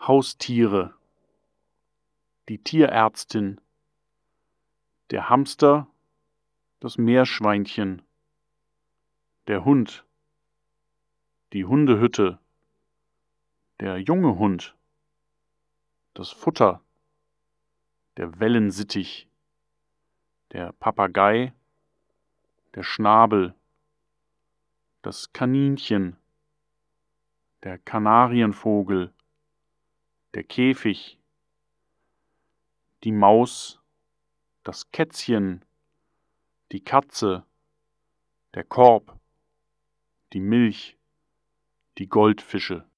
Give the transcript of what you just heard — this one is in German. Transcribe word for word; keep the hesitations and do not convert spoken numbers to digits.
Haustiere, die Tierärztin, der Hamster, das Meerschweinchen, der Hund, die Hundehütte, der junge Hund, das Futter, der Wellensittich, der Papagei, der Schnabel, das Kaninchen, der Kanarienvogel, der Käfig, die Maus, das Kätzchen, die Katze, der Korb, die Milch, die Goldfische.